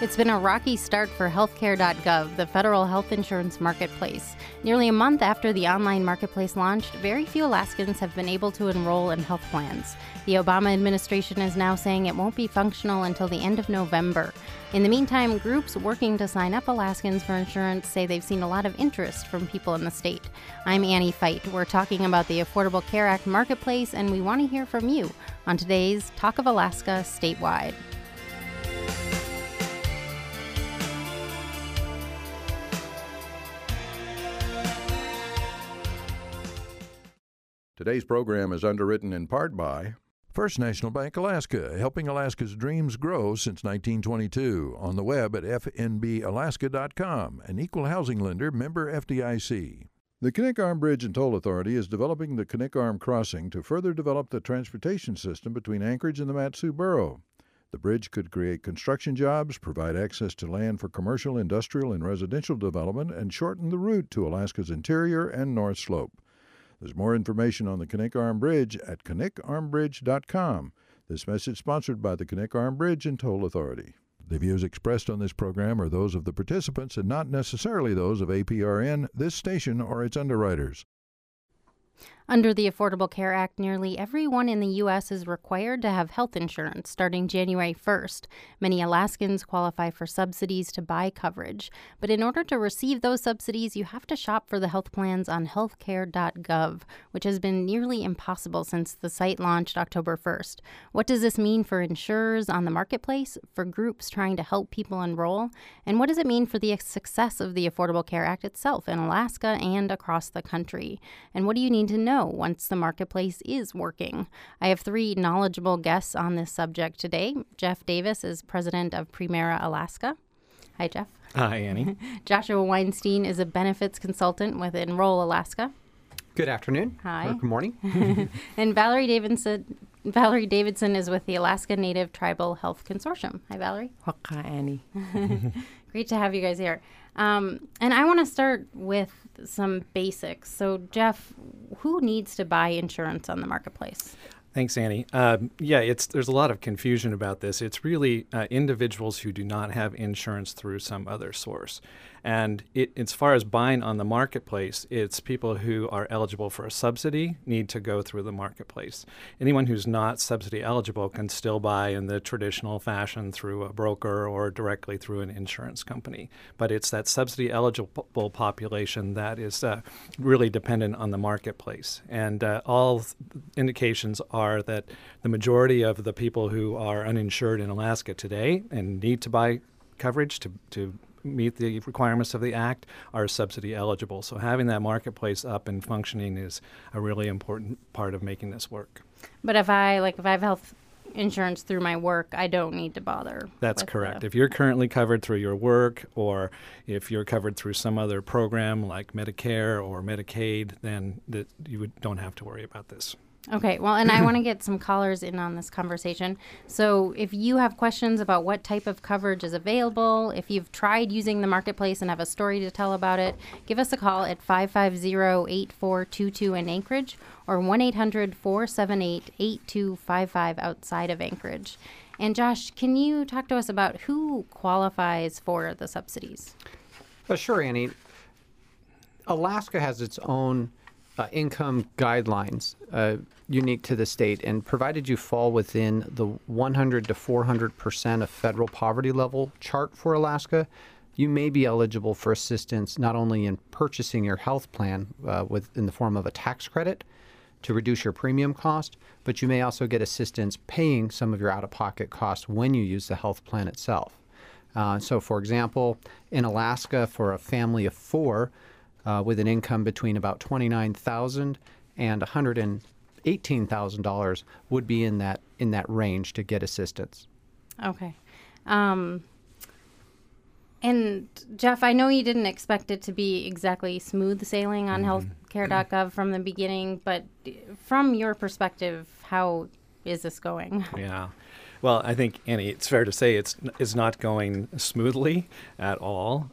It's been a rocky start for healthcare.gov, the federal health insurance marketplace. Nearly a month after the online marketplace launched, very few Alaskans have been able to enroll in health plans. The Obama administration is now saying it won't be functional until the end of November. In the meantime, groups working to sign up Alaskans for insurance say they've seen a lot of interest from people in the state. I'm Annie Feit. We're talking about the Affordable Care Act marketplace, and we want to hear from you on today's Talk of Alaska Statewide. Today's program is underwritten in part by First National Bank Alaska, helping Alaska's dreams grow since 1922. On the web at fnbalaska.com, an equal housing lender, member FDIC. The Knik Arm Bridge and Toll Authority is developing the Knik Arm Crossing to further develop the transportation system between Anchorage and the Mat-Su Borough. The bridge could create construction jobs, provide access to land for commercial, industrial, and residential development, and shorten the route to Alaska's interior and North Slope. There's more information on the Knik Arm Bridge at knikarmbridge.com. This message sponsored by the Knik Arm Bridge and Toll Authority. The views expressed on this program are those of the participants and not necessarily those of APRN, this station, or its underwriters. Under the Affordable Care Act, nearly everyone in the U.S. is required to have health insurance starting January 1st. Many Alaskans qualify for subsidies to buy coverage. But in order to receive those subsidies, you have to shop for the health plans on healthcare.gov, which has been nearly impossible since the site launched October 1st. What does this mean for insurers on the marketplace, for groups trying to help people enroll? And what does it mean for the success of the Affordable Care Act itself in Alaska and across the country? And what do you need to know once the marketplace is working? I have three knowledgeable guests on this subject today. Jeff Davis is president of Premera Alaska. Hi, Jeff. Hi, Annie. Joshua Weinstein is a benefits consultant with Enroll Alaska. Good afternoon. Hi. Or good morning. And Valerie Davidson is with the Alaska Native Tribal Health Consortium. Hi, Valerie. Hi, Annie. Great to have you guys here. And I want to start with some basics. So, Jeff, who needs to buy insurance on the marketplace? Thanks, Annie. There's a lot of confusion about this. It's really individuals who do not have insurance through some other source. And as far as buying on the marketplace, it's people who are eligible for a subsidy need to go through the marketplace. Anyone who's not subsidy eligible can still buy in the traditional fashion through a broker or directly through an insurance company. But it's that subsidy eligible population that is really dependent on the marketplace. And all indications are that the majority of the people who are uninsured in Alaska today and need to buy coverage to meet the requirements of the Act are subsidy eligible. So having that marketplace up and functioning is a really important part of making this work. But if I have health insurance through my work, I don't need to bother. That's correct. If you're currently covered through your work, or if you're covered through some other program like Medicare or Medicaid, then you don't have to worry about this. Okay, well, and I want to get some callers in on this conversation. So if you have questions about what type of coverage is available, if you've tried using the marketplace and have a story to tell about it, give us a call at 550-8422 in Anchorage or 1-800-478-8255 outside of Anchorage. And Josh, can you talk to us about who qualifies for the subsidies? Sure, Annie. Alaska has its own income guidelines unique to the state, and provided you fall within the 100 to 400% of federal poverty level chart for Alaska, you may be eligible for assistance not only in purchasing your health plan in the form of a tax credit to reduce your premium cost, but you may also get assistance paying some of your out-of-pocket costs when you use the health plan itself. So, for example, in Alaska, for a family of four, with an income between about $29,000 and $118,000 would be in that range to get assistance. Okay. And Jeff, I know you didn't expect it to be exactly smooth sailing on healthcare.gov from the beginning, but from your perspective, how is this going? Yeah. Well, I think, Annie, it's fair to say it's not going smoothly at all,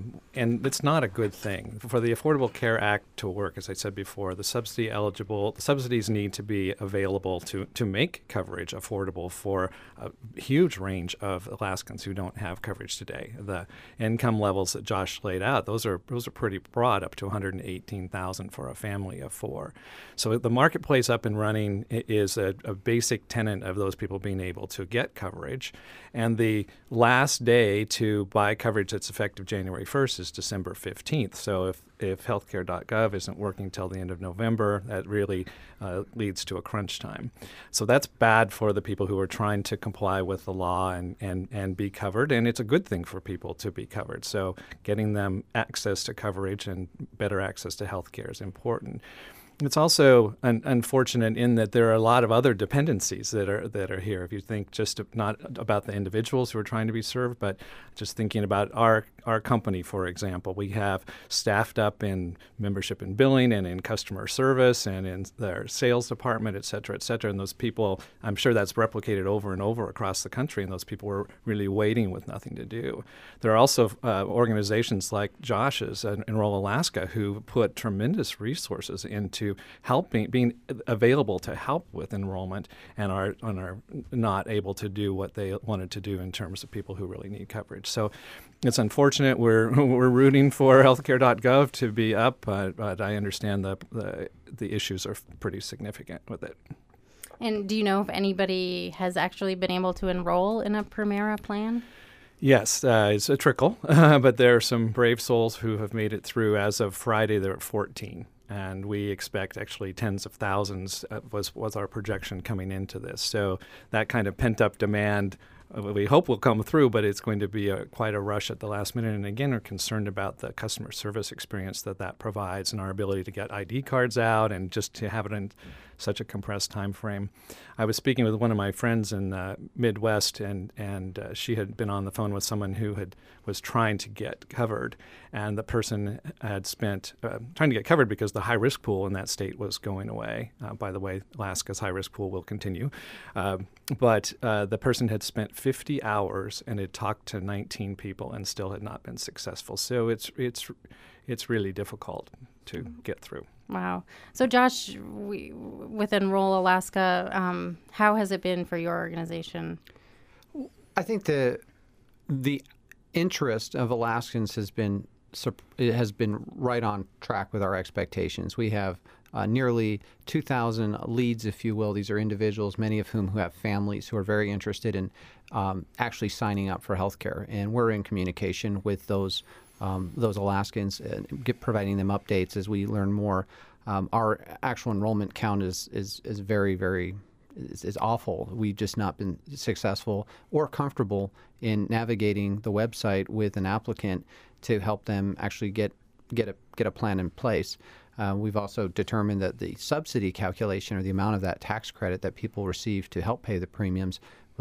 and it's not a good thing. For the Affordable Care Act to work, as I said before, the subsidies need to be available to make coverage affordable for a huge range of Alaskans who don't have coverage today. The income levels that Josh laid out, those are pretty broad, up to $118,000 for a family of 4. So the marketplace up and running is a basic tenet of those people being able to get coverage. And the last day to buy coverage that's effective January 1st is December 15th. So if healthcare.gov isn't working till the end of November, that really leads to a crunch time. So that's bad for the people who are trying to comply with the law and be covered. And it's a good thing for people to be covered. So getting them access to coverage and better access to healthcare is important. It's also unfortunate in that there are a lot of other dependencies that are here. If you think just not about the individuals who are trying to be served, but just thinking about our company, for example, we have staffed up in membership and billing and in customer service and in their sales department, et cetera, et cetera. And those people, I'm sure that's replicated over and over across the country, and those people were really waiting with nothing to do. There are also organizations like Josh's, Enroll Alaska, who put tremendous resources into being available to help with enrollment and are not able to do what they wanted to do in terms of people who really need coverage. So it's unfortunate. We're rooting for healthcare.gov to be up, but I understand the issues are pretty significant with it. And do you know if anybody has actually been able to enroll in a Premera plan? Yes, it's a trickle, but there are some brave souls who have made it through. As of Friday, they're at 14. And we expect actually tens of thousands was our projection coming into this. So that kind of pent-up demand we hope will come through, but it's going to be quite a rush at the last minute. And again, we're concerned about the customer service experience that provides and our ability to get ID cards out and just to have it in such a compressed time frame. I was speaking with one of my friends in Midwest, and she had been on the phone with someone who was trying to get covered, and the person had spent trying to get covered because the high-risk pool in that state was going away. By the way, Alaska's high-risk pool will continue. But the person had spent 50 hours and had talked to 19 people and still had not been successful. So it's really difficult to get through. Wow. So Josh, with Enroll Alaska, how has it been for your organization? I think the interest of Alaskans has been right on track with our expectations. We have nearly 2,000 leads, if you will. These are individuals, many of whom who have families who are very interested in actually signing up for healthcare, and we're in communication with those Alaskans, providing them updates as we learn more. Our actual enrollment count is very, very is awful. We've just not been successful or comfortable in navigating the website with an applicant to help them actually get a plan in place. We've also determined that the subsidy calculation, or the amount of that tax credit that people receive to help pay the premiums,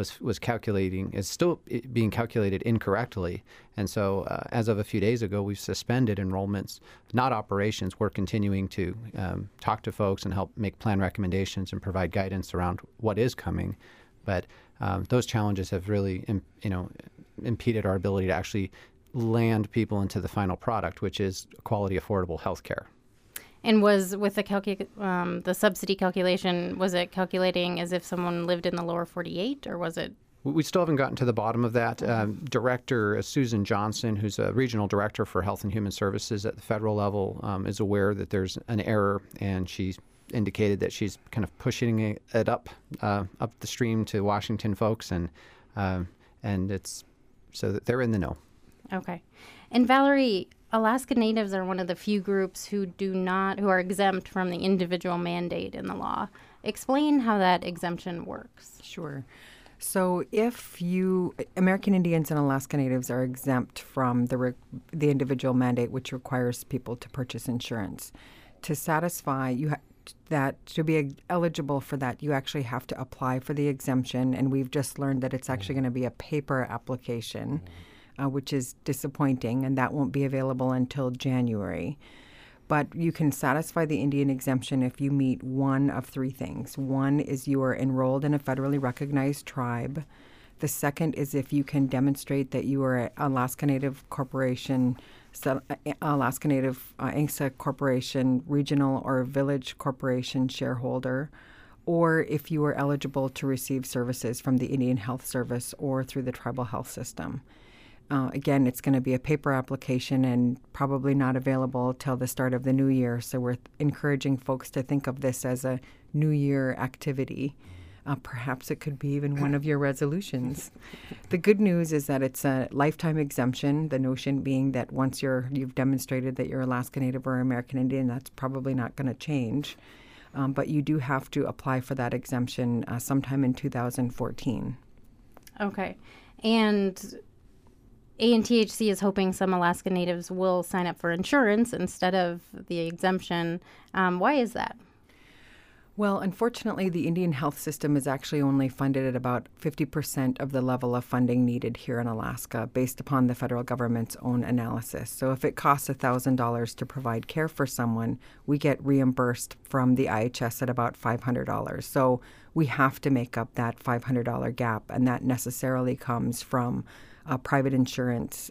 is still being calculated incorrectly. And so as of a few days ago, we've suspended enrollments, not operations. We're continuing to talk to folks and help make plan recommendations and provide guidance around what is coming. But those challenges have really impeded our ability to actually land people into the final product, which is quality, affordable health care. And was with the subsidy calculation, was it calculating as if someone lived in the lower 48, or was it? We still haven't gotten to the bottom of that. Director Susan Johnson, who's a regional director for Health and Human Services at the federal level, is aware that there's an error, and she's indicated that she's kind of pushing it up the stream to Washington folks, and it's so that they're in the know. Okay. And Valerie, Alaska Natives are one of the few groups who are exempt from the individual mandate in the law. Explain how that exemption works. Sure. So if American Indians and Alaska Natives are exempt from the individual mandate, which requires people to purchase insurance. To satisfy, to be eligible for that, you actually have to apply for the exemption, and we've just learned that it's actually going to be a paper application. Which is disappointing, and that won't be available until January. But you can satisfy the Indian exemption if you meet one of three things. One is you are enrolled in a federally recognized tribe. The second is if you can demonstrate that you are an Alaska Native Corporation, Alaska Native ANCSA Corporation, regional or village corporation shareholder, or if you are eligible to receive services from the Indian Health Service or through the tribal health system. Again, it's going to be a paper application and probably not available till the start of the new year. So we're encouraging folks to think of this as a new year activity. Perhaps it could be even one of your resolutions. The good news is that it's a lifetime exemption, the notion being that once you've demonstrated that you're Alaska Native or American Indian, that's probably not going to change. But you do have to apply for that exemption sometime in 2014. Okay. And ANTHC is hoping some Alaska Natives will sign up for insurance instead of the exemption. Why is that? Well, unfortunately, the Indian health system is actually only funded at about 50% of the level of funding needed here in Alaska based upon the federal government's own analysis. So if it costs $1,000 to provide care for someone, we get reimbursed from the IHS at about $500. So we have to make up that $500 gap, and that necessarily comes from private insurance,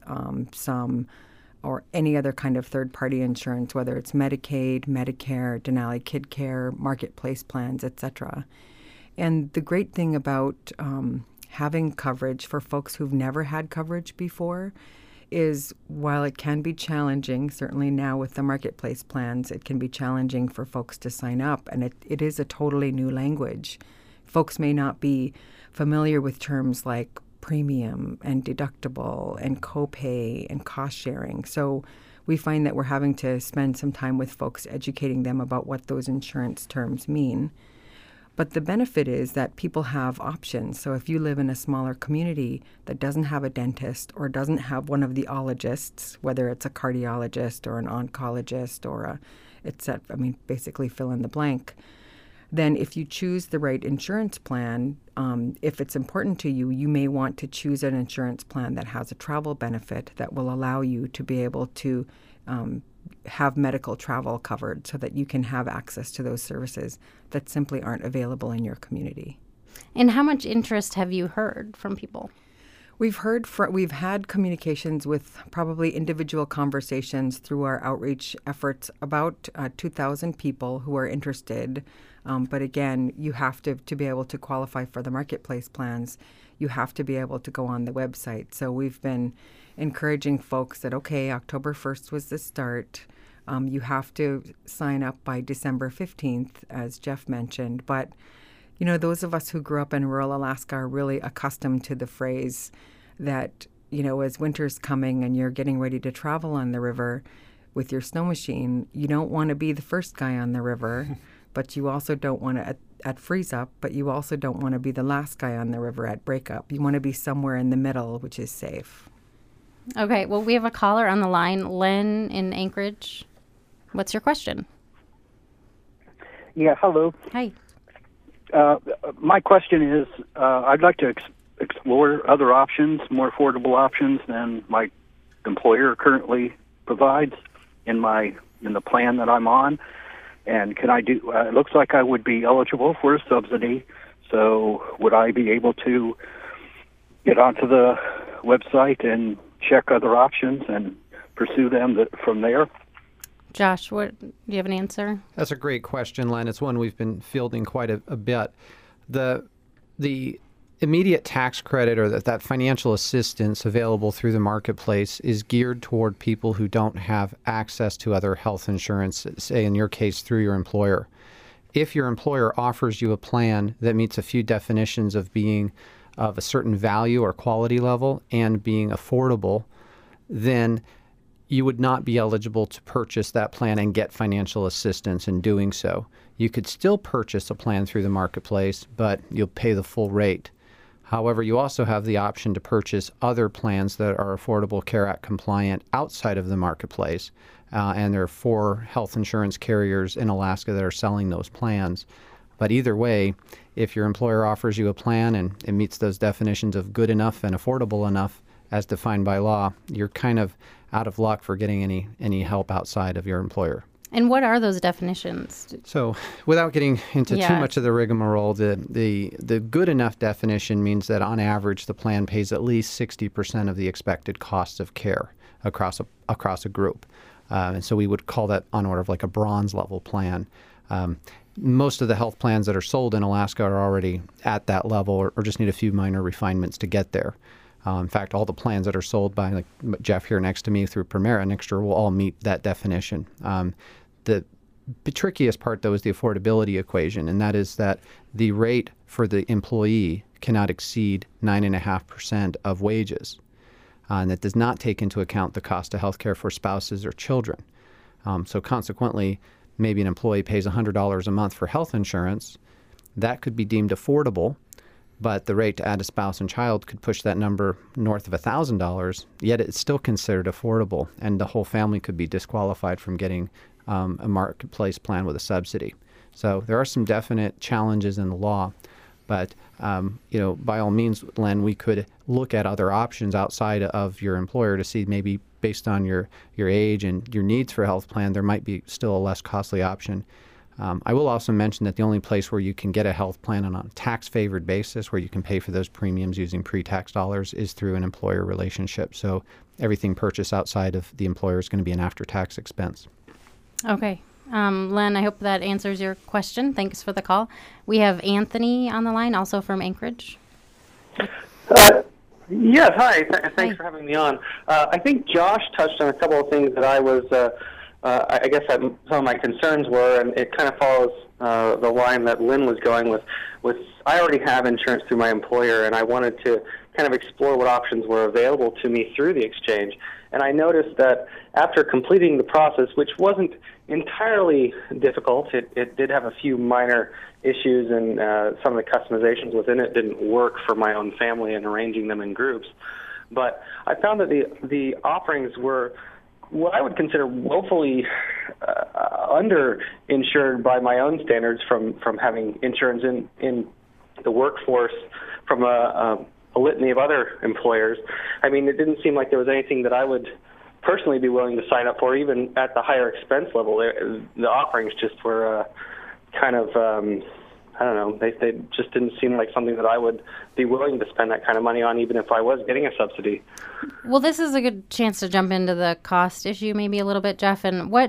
or any other kind of third-party insurance, whether it's Medicaid, Medicare, Denali Kid Care, marketplace plans, etc. And the great thing about having coverage for folks who've never had coverage before is while it can be challenging, certainly now with the marketplace plans, it can be challenging for folks to sign up, and it is a totally new language. Folks may not be familiar with terms like premium and deductible and copay and cost sharing. So we find that we're having to spend some time with folks educating them about what those insurance terms mean. But the benefit is that people have options. So if you live in a smaller community that doesn't have a dentist or doesn't have one of the ologists, whether it's a cardiologist or an oncologist or basically fill in the blank, then if you choose the right insurance plan, if it's important to you, you may want to choose an insurance plan that has a travel benefit that will allow you to be able to have medical travel covered so that you can have access to those services that simply aren't available in your community. And how much interest have you heard from people? We've had communications with probably individual conversations through our outreach efforts, about 2,000 people who are interested. But again, you have to be able to qualify for the marketplace plans, you have to be able to go on the website. So we've been encouraging folks that, okay, October 1st was the start. You have to sign up by December 15th, as Jeff mentioned. But you know, those of us who grew up in rural Alaska are really accustomed to the phrase that, you know, as winter's coming and you're getting ready to travel on the river with your snow machine, you don't want to be the first guy on the river, but you also don't want to at freeze up, but you also don't want to be the last guy on the river at break up. You want to be somewhere in the middle, which is safe. Okay, well, we have a caller on the line, Len in Anchorage. What's your question? Yeah, hello. Hi. My question is, I'd like to explore other options, more affordable options than my employer currently provides in the plan that I'm on. And can I do? It looks like I would be eligible for a subsidy. So would I be able to get onto the website and check other options and pursue them from there? Josh, do you have an answer? That's a great question, Len. It's one we've been fielding quite a bit. The immediate tax credit or that financial assistance available through the marketplace is geared toward people who don't have access to other health insurance, say in your case through your employer. If your employer offers you a plan that meets a few definitions of being of a certain value or quality level and being affordable, then you would not be eligible to purchase that plan and get financial assistance in doing so. You could still purchase a plan through the marketplace, but you'll pay the full rate. However, you also have the option to purchase other plans that are Affordable Care Act compliant outside of the marketplace. And there are 4 health insurance carriers in Alaska that are selling those plans. But either way, if your employer offers you a plan and it meets those definitions of good enough and affordable enough as defined by law, you're kind of out of luck for getting any help outside of your employer. And what are those definitions? So, without getting into too much of the rigmarole, the good enough definition means that on average the plan pays at least 60% of the expected cost of care across a group. And so we would call that on order of like a bronze level plan. Most of the health plans that are sold in Alaska are already at that level or just need a few minor refinements to get there. In fact, all the plans that are sold by like Jeff here next to me through Premera next year will all meet that definition. The trickiest part, though, is the affordability equation, and that is that the rate for the employee cannot exceed 9.5% of wages. And that does not take into account the cost of health care for spouses or children. So consequently, maybe an employee pays $100 a month for health insurance. That could be deemed affordable, but the rate to add a spouse and child could push that number north of $1,000, yet it's still considered affordable, and the whole family could be disqualified from getting a marketplace plan with a subsidy. So there are some definite challenges in the law, but by all means, Len, we could look at other options outside of your employer to see maybe based on your age and your needs for a health plan, there might be still a less costly option. I will also mention that the only place where you can get a health plan on a tax-favored basis, where you can pay for those premiums using pre-tax dollars, is through an employer relationship. So everything purchased outside of the employer is going to be an after-tax expense. Okay. Len, I hope that answers your question. Thanks for the call. We have Anthony on the line, also from Anchorage. Yes, hi. Thanks for having me on. I think Josh touched on a couple of things that I was, I guess some of my concerns were, and it kind of follows the line that Lynn was going with. I already have insurance through my employer, and I wanted to kind of explore what options were available to me through the exchange. And I noticed that after completing the process, which wasn't entirely difficult, it did have a few minor issues, and some of the customizations within it didn't work for my own family and arranging them in groups. But I found that the offerings were what I would consider woefully underinsured by my own standards from having insurance in the workforce from a litany of other employers. I mean, it didn't seem like there was anything that I would personally be willing to sign up for, even at the higher expense level. The offerings just were kind of, I don't know, they just didn't seem like something that I would be willing to spend that kind of money on, even if I was getting a subsidy. Well, this is a good chance to jump into the cost issue maybe a little bit, Jeff, and what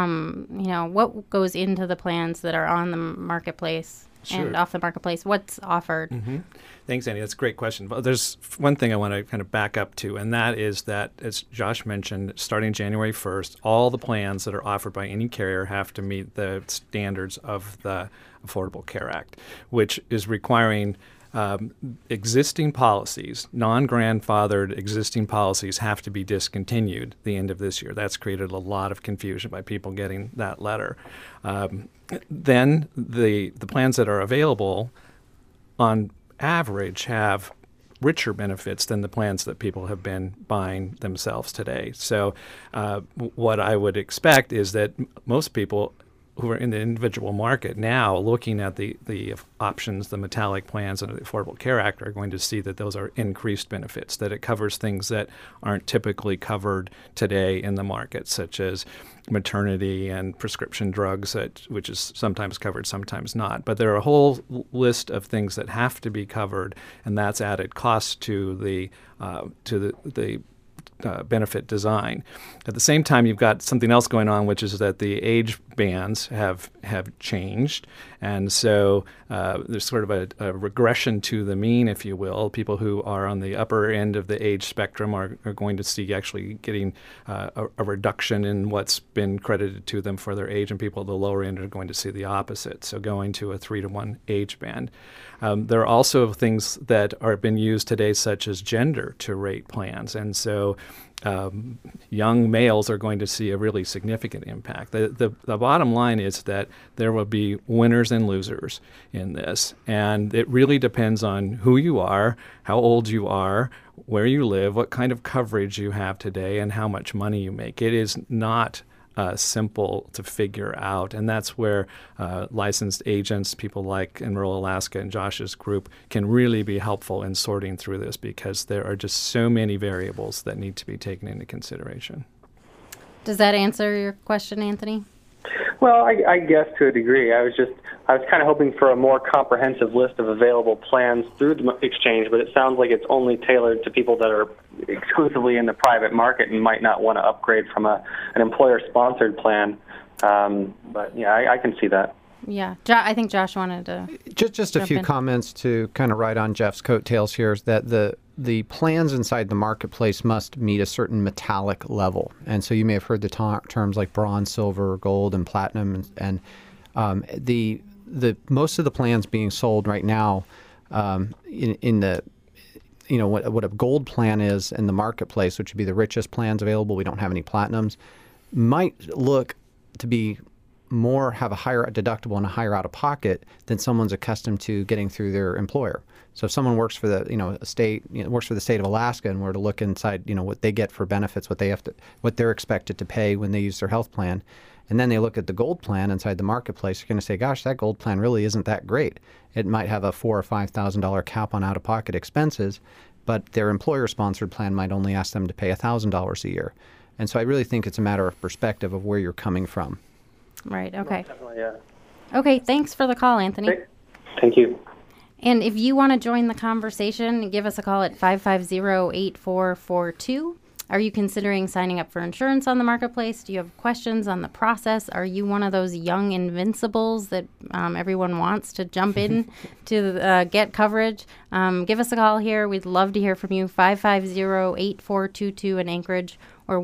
goes into the plans that are on the marketplace? Sure. And off the marketplace, what's offered? Mm-hmm. Thanks, Andy. That's a great question. But there's one thing I want to kind of back up to, and that is that, as Josh mentioned, starting January 1st, all the plans that are offered by any carrier have to meet the standards of the Affordable Care Act, which is requiring existing policies, non-grandfathered existing policies, have to be discontinued at the end of this year. That's created a lot of confusion by people getting that letter. Then the plans that are available on average have richer benefits than the plans that people have been buying themselves today. So what I would expect is that most people who are in the individual market now looking at the options, the metallic plans under the Affordable Care Act, are going to see that those are increased benefits, that it covers things that aren't typically covered today in the market, such as maternity and prescription drugs, which is sometimes covered, sometimes not. But there are a whole list of things that have to be covered, and that's added cost to the benefit design. At the same time, you've got something else going on, which is that the age bands have changed, and so there's sort of a regression to the mean, if you will. People who are on the upper end of the age spectrum are going to see actually getting a reduction in what's been credited to them for their age, and people at the lower end are going to see the opposite, so going to a 3-to-1 age band. There are also things that are being used today, such as gender, to rate plans, and so young males are going to see a really significant impact. The bottom line is that there will be winners and losers in this, and it really depends on who you are, how old you are, where you live, what kind of coverage you have today, and how much money you make. It is not simple to figure out, and that's where licensed agents, people like in rural Alaska and Josh's group, can really be helpful in sorting through this, because there are just so many variables that need to be taken into consideration. Does that answer your question, Anthony? Well, I guess to a degree. I was kind of hoping for a more comprehensive list of available plans through the exchange, but it sounds like it's only tailored to people that are exclusively in the private market and might not want to upgrade from an employer-sponsored plan. But yeah, I can see that. Yeah, I think Josh wanted to just a few comments to kind of ride on Jeff's coattails here. Is that the plans inside the marketplace must meet a certain metallic level, and so you may have heard the terms like bronze, silver, gold, and platinum, and the most of the plans being sold right now in the what a gold plan is in the marketplace, which would be the richest plans available. We don't have any platinums. Might look to be have a higher deductible and a higher out-of-pocket than someone's accustomed to getting through their employer. So if someone works for the state, works for the state of Alaska, and were to look inside, what they get for benefits, what they're expected to pay when they use their health plan, and then they look at the gold plan inside the marketplace, you're going to say, gosh, that gold plan really isn't that great. It might have a $4,000 or $5,000 cap on out-of-pocket expenses, but their employer-sponsored plan might only ask them to pay $1,000 a year. And so I really think it's a matter of perspective of where you're coming from. Right, okay. Definitely, yeah. Okay, thanks for the call, Anthony. Great. Thank you. And if you want to join the conversation, give us a call at 550-8442. Are you considering signing up for insurance on the marketplace? Do you have questions on the process? Are you one of those young invincibles that everyone wants to jump in to get coverage? Give us a call here. We'd love to hear from you. 550-8422 in Anchorage or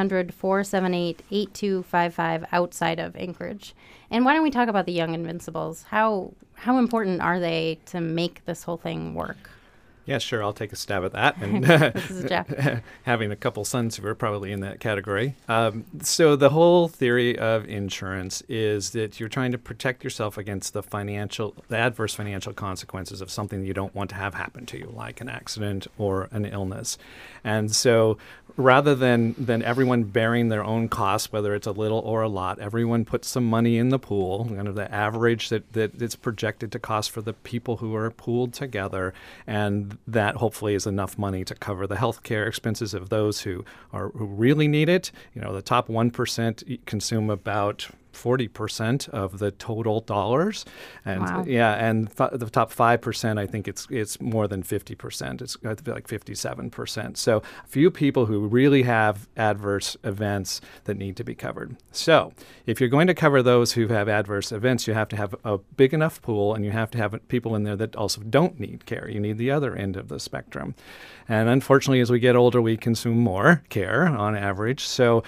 1-800-478-8255 outside of Anchorage. And why don't we talk about the young invincibles? How important are they to make this whole thing work? Yeah, sure. I'll take a stab at that. And This is Jeff. Having a couple sons who are probably in that category. So the whole theory of insurance is that you're trying to protect yourself against the adverse financial consequences of something you don't want to have happen to you, like an accident or an illness. And so rather than everyone bearing their own costs, whether it's a little or a lot, everyone puts some money in the pool, kind of the average that it's projected to cost for the people who are pooled together, and that hopefully is enough money to cover the health care expenses of those who really need it. The top 1% consume about 40% of the total dollars, and wow. And the top 5%, I think it's more than 50%. It's like 57%. So a few people who really have adverse events that need to be covered. So if you're going to cover those who have adverse events, you have to have a big enough pool, and you have to have people in there that also don't need care. You need the other end of the spectrum. And unfortunately, as we get older, we consume more care on average. So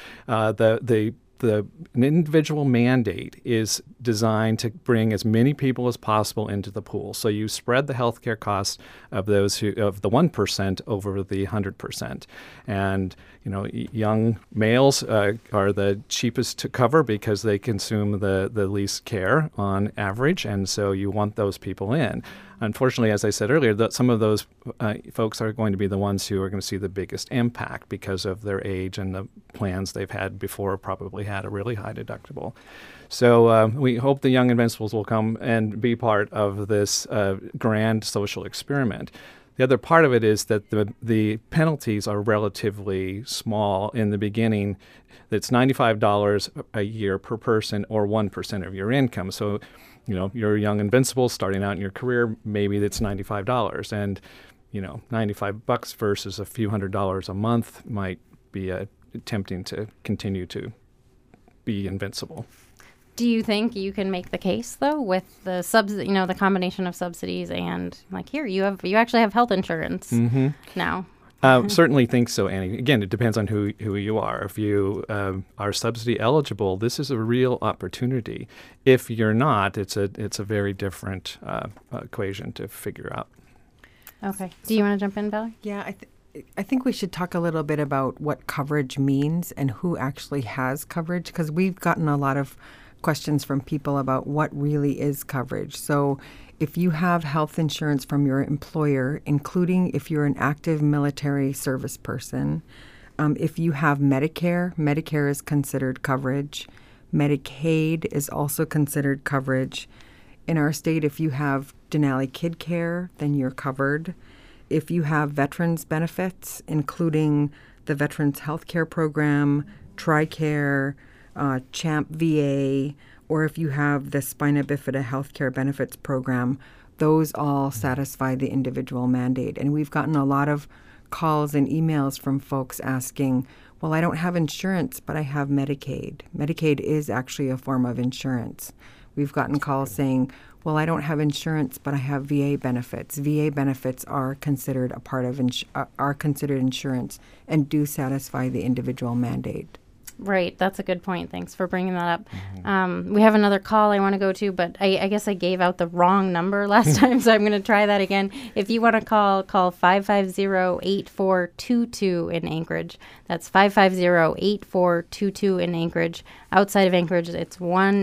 an individual mandate is designed to bring as many people as possible into the pool. So you spread the healthcare costs of the 1% over the 100%. And young males are the cheapest to cover because they consume the least care on average, and so you want those people in. Unfortunately, as I said earlier, some of those folks are going to be the ones who are going to see the biggest impact because of their age and the plans they've had before probably had a really high deductible. So we hope the Young Invincibles will come and be part of this grand social experiment. The other part of it is that the penalties are relatively small in the beginning. It's $95 a year per person or 1% of your income. So you're a young invincible starting out in your career, maybe it's $95. And, $95 versus a few $100s a month might be tempting to continue to be invincible. Do you think you can make the case though with the the combination of subsidies and here you actually have health insurance now? Certainly think so, Annie. Again, it depends on who you are. If you are subsidy eligible, this is a real opportunity. If you're not, it's a very different equation to figure out. Okay. Do you want to jump in, Valerie? Yeah, I think we should talk a little bit about what coverage means and who actually has coverage, because we've gotten a lot of questions from people about what really is coverage. So if you have health insurance from your employer, including if you're an active military service person, if you have Medicare is considered coverage. Medicaid is also considered coverage. In our state, if you have Denali Kid Care, then you're covered. If you have veterans benefits, including the Veterans Health Care Program, TRICARE, CHAMP VA, or if you have the spina bifida healthcare benefits program, those all satisfy the individual mandate. And we've gotten a lot of calls and emails from folks asking, well, I don't have insurance, but I have Medicaid. Medicaid is actually a form of insurance. We've gotten calls saying, well, I don't have insurance, but I have VA benefits. VA benefits are considered a part of are considered insurance and do satisfy the individual mandate. Right. That's a good point. Thanks for bringing that up. We have another call I want to go to, but I guess I gave out the wrong number last time, so I'm going to try that again. If you want to call 550-8422 in Anchorage. That's 550-8422 in Anchorage. Outside of Anchorage, it's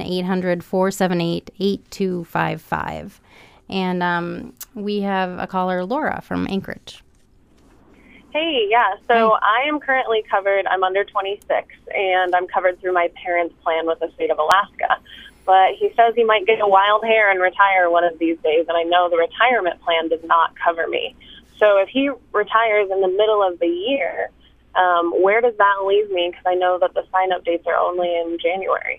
1-800-478-8255. And we have a caller, Laura, from Anchorage. Hey, yeah, so I am currently covered. I'm under 26, and I'm covered through my parents' plan with the state of Alaska. But he says he might get a wild hair and retire one of these days, and I know the retirement plan does not cover me. So if he retires in the middle of the year, where does that leave me? Because I know that the sign-up dates are only in January.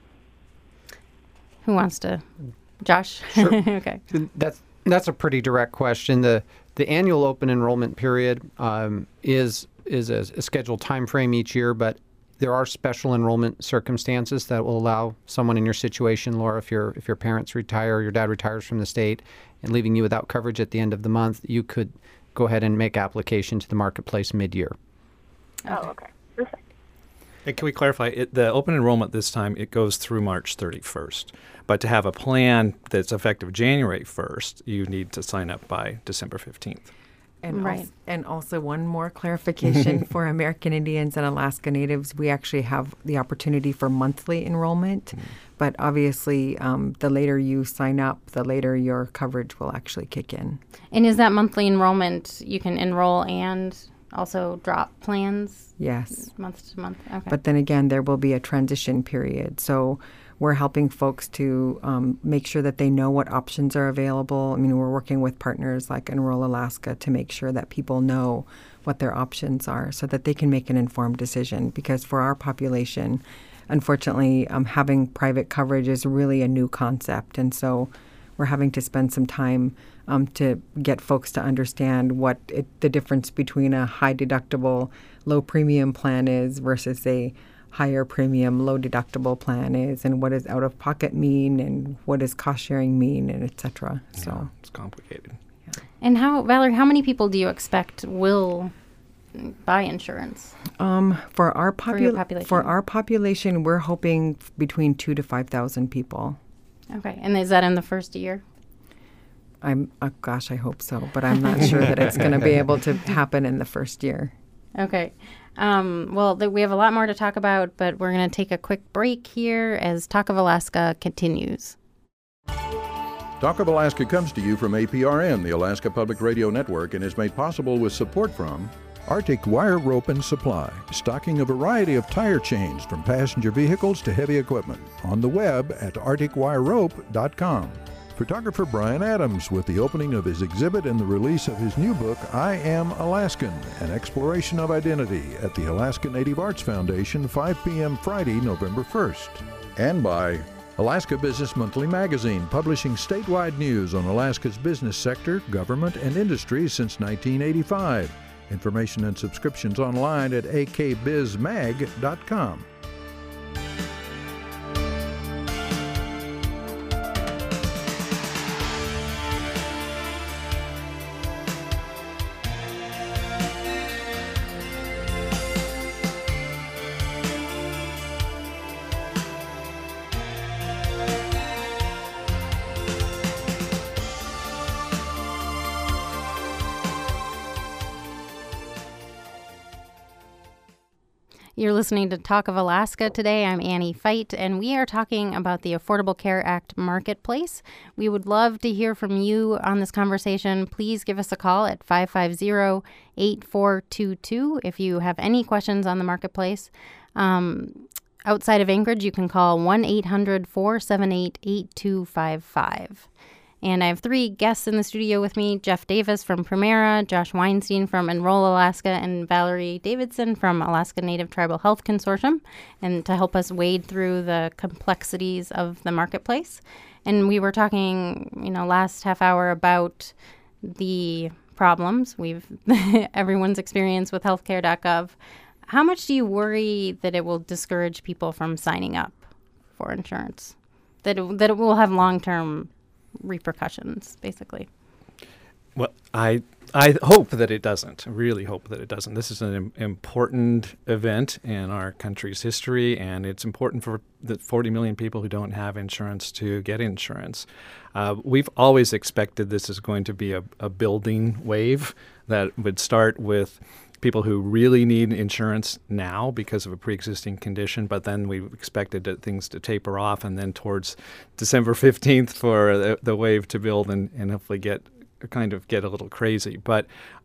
Who wants to? Josh? Sure. Okay. That's a pretty direct question. The annual open enrollment period is a scheduled time frame each year, but there are special enrollment circumstances that will allow someone in your situation, Laura, if your parents retire, your dad retires from the state, and leaving you without coverage at the end of the month, you could go ahead and make application to the marketplace mid-year. Oh, okay. Perfect. Hey, can we clarify? The open enrollment this time, it goes through March 31st. But to have a plan that's effective January 1st, you need to sign up by December 15th. And, right. And also one more clarification for American Indians and Alaska Natives, we actually have the opportunity for monthly enrollment. But obviously, the later you sign up, the later your coverage will actually kick in. And is that monthly enrollment, you can enroll and also drop plans? Yes. Month to month? Okay. But then again, there will be a transition period. So we're helping folks to make sure that they know what options are available. I mean, we're working with partners like Enroll Alaska to make sure that people know what their options are so that they can make an informed decision. Because for our population, unfortunately, having private coverage is really a new concept. And so we're having to spend some time to get folks to understand what the difference between a high deductible, low premium plan is versus a higher premium, low deductible plan is, and what does out of pocket mean, and what does cost sharing mean, and et cetera. So it's complicated. Yeah. And Valerie, how many people do you expect will buy insurance? For our population? For our population, we're hoping between 2,000 to 5,000 people. Okay, and is that in the first year? Gosh, I hope so, but I'm not sure that it's going to be able to happen in the first year. Okay. Well, we have a lot more to talk about, but we're going to take a quick break here as Talk of Alaska continues. Talk of Alaska comes to you from APRN, the Alaska Public Radio Network, and is made possible with support from Arctic Wire Rope and Supply, stocking a variety of tire chains from passenger vehicles to heavy equipment. On the web at arcticwirerope.com. Photographer Brian Adams with the opening of his exhibit and the release of his new book, I Am Alaskan, an exploration of identity at the Alaska Native Arts Foundation, 5 p.m. Friday, November 1st. And by Alaska Business Monthly magazine, publishing statewide news on Alaska's business sector, government, and industry since 1985. Information and subscriptions online at akbizmag.com. You're listening to Talk of Alaska today. I'm Annie Feit, and we are talking about the Affordable Care Act Marketplace. We would love to hear from you on this conversation. Please give us a call at 550-8422 if you have any questions on the Marketplace. Outside of Anchorage, you can call 1-800-478-8255. And I have 3 guests in the studio with me: Jeff Davis from Premera, Josh Weinstein from Enroll Alaska, and Valerie Davidson from Alaska Native Tribal Health Consortium, and to help us wade through the complexities of the marketplace. And we were talking, last half hour about the problems everyone's experience with healthcare.gov. How much do you worry that it will discourage people from signing up for insurance? That it will have long-term repercussions, basically? Well, I hope that it doesn't. I really hope that it doesn't. This is an important event in our country's history, and it's important for the 40 million people who don't have insurance to get insurance. We've always expected this is going to be a building wave that would start with people who really need insurance now because of a pre-existing condition, but then we expected things to taper off, and then towards December 15th for the wave to build and hopefully get a little crazy. But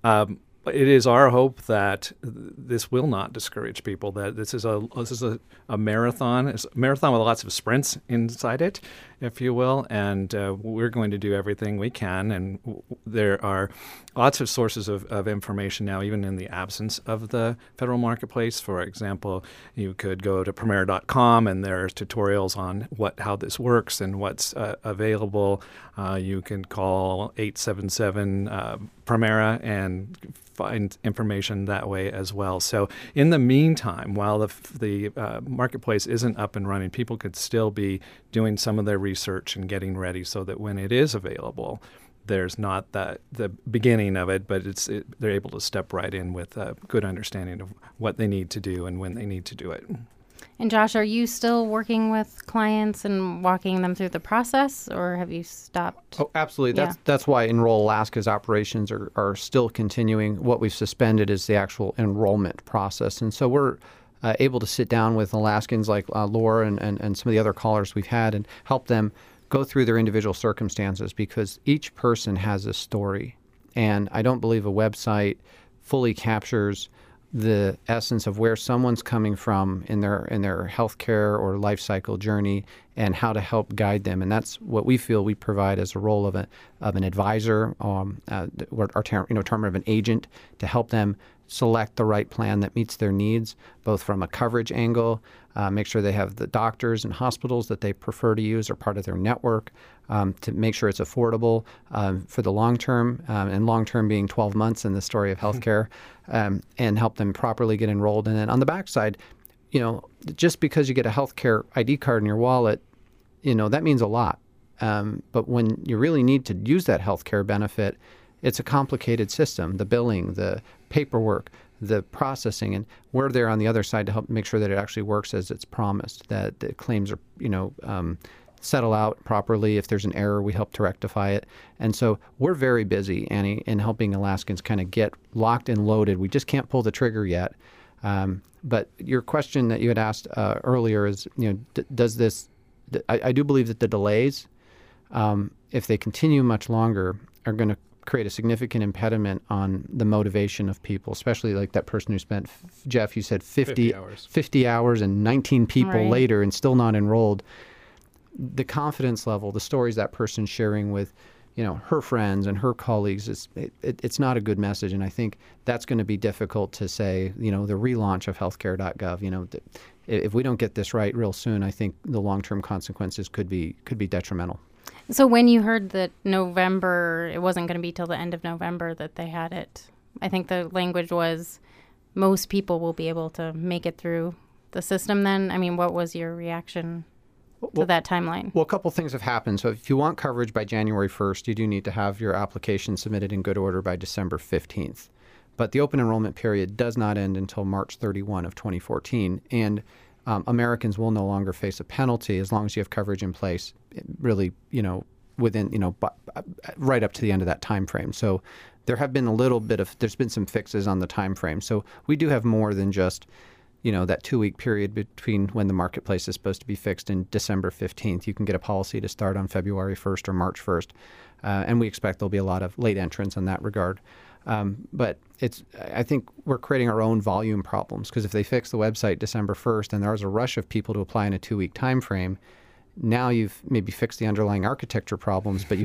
it is our hope that this will not discourage people, that this is a marathon. It's a marathon with lots of sprints inside it, if you will, and we're going to do everything we can. And there are lots of sources of information now, even in the absence of the federal marketplace. For example, you could go to Premera.com, and there are tutorials on how this works and what's available. You can call 877 Premera and find information that way as well. So in the meantime, while the marketplace isn't up and running, people could still be doing some of their research and getting ready so that when it is available, there's not the beginning of it, but they're able to step right in with a good understanding of what they need to do and when they need to do it. And Josh, are you still working with clients and walking them through the process, or have you stopped? Oh, absolutely. Yeah. That's why Enroll Alaska's operations are still continuing. What we've suspended is the actual enrollment process. And so we're able to sit down with Alaskans like Laura and some of the other callers we've had and help them go through their individual circumstances, because each person has a story. And I don't believe a website fully captures the essence of where someone's coming from in their healthcare or life cycle journey and how to help guide them. And that's what we feel we provide as a role of an advisor, our term of an agent, to help them select the right plan that meets their needs, both from a coverage angle, make sure they have the doctors and hospitals that they prefer to use or part of their network, to make sure it's affordable for the long term, and long term being 12 months in the story of healthcare, and help them properly get enrolled. And then on the backside, just because you get a healthcare ID card in your wallet, that means a lot. But when you really need to use that healthcare benefit, it's a complicated system, the billing, the paperwork, the processing, and we're there on the other side to help make sure that it actually works as it's promised, that the claims are, settle out properly. If there's an error, we help to rectify it. And so we're very busy, Annie, in helping Alaskans kind of get locked and loaded. We just can't pull the trigger yet. But your question that you had asked earlier is, does this, I do believe that the delays, if they continue much longer, are going to create a significant impediment on the motivation of people, especially like that person who spent, Jeff, you said 50 hours and 19 people later and still not enrolled. The confidence level, the stories that person's sharing with, her friends and her colleagues, it's not a good message. And I think that's going to be difficult to say, the relaunch of healthcare.gov, if we don't get this right real soon, I think the long-term consequences could be detrimental. So when you heard that November, it wasn't going to be till the end of November that they had it, I think the language was most people will be able to make it through the system then. I mean, what was your reaction to that timeline? Well, a couple things have happened. So if you want coverage by January 1st, you do need to have your application submitted in good order by December 15th. But the open enrollment period does not end until March 31 of 2014. And Americans will no longer face a penalty as long as you have coverage in place, really, within, right up to the end of that time frame. So there have been there's been some fixes on the time frame. So we do have more than just, that 2-week period between when the marketplace is supposed to be fixed and December 15th. You can get a policy to start on February 1st or March 1st. And we expect there'll be a lot of late entrants in that regard. But I think we're creating our own volume problems, because if they fix the website December 1st and there's a rush of people to apply in a 2-week time frame, now you've maybe fixed the underlying architecture problems, but you have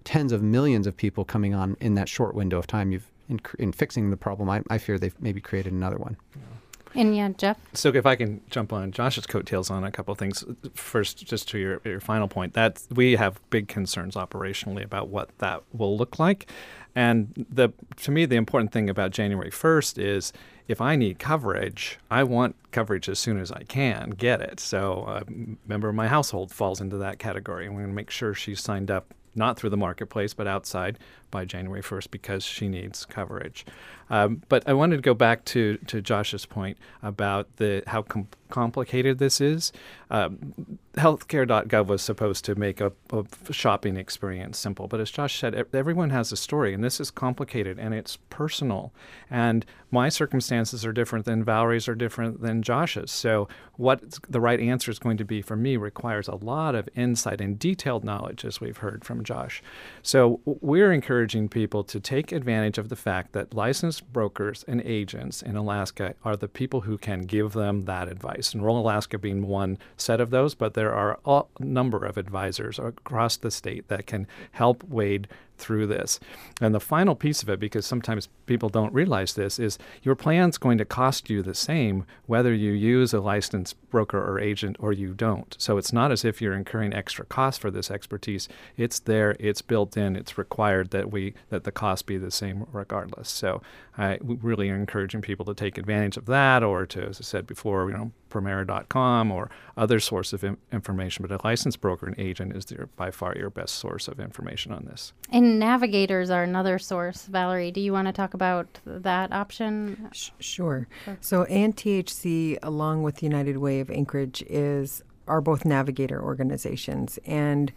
tens of millions of people coming on in that short window of time. In fixing the problem, I fear they've maybe created another one. And yeah, Jeff? So if I can jump on Josh's coattails on a couple of things. First, just to your final point, that we have big concerns operationally about what that will look like. And to me, the important thing about January 1st is if I need coverage, I want coverage as soon as I can get it. So a member of my household falls into that category. And we're going to make sure she's signed up not through the marketplace, but outside by January 1st because she needs coverage. But I wanted to go back to Josh's point about how complicated this is. Healthcare.gov was supposed to make a shopping experience simple, but as Josh said, everyone has a story, and this is complicated, and it's personal. And my circumstances are different than Valerie's are different than Josh's. So what the right answer is going to be for me requires a lot of insight and detailed knowledge, as we've heard from Josh. So we're encouraging people to take advantage of the fact that licensed brokers and agents in Alaska are the people who can give them that advice. Enroll Alaska being one set of those, but there are a number of advisors across the state that can help wade through this. And the final piece of it, because sometimes people don't realize this, is your plan's going to cost you the same whether you use a licensed broker or agent or you don't. So it's not as if you're incurring extra costs for this expertise. It's there, it's built in, it's required that the cost be the same regardless. So I really am encouraging people to take advantage of that, or to, as I said before, Premera.com or other source of information. But a licensed broker and agent is by far your best source of information on this. And navigators are another source. Valerie, do you want to talk about that option? Sure. So ANTHC, along with United Way of Anchorage, are both navigator organizations. And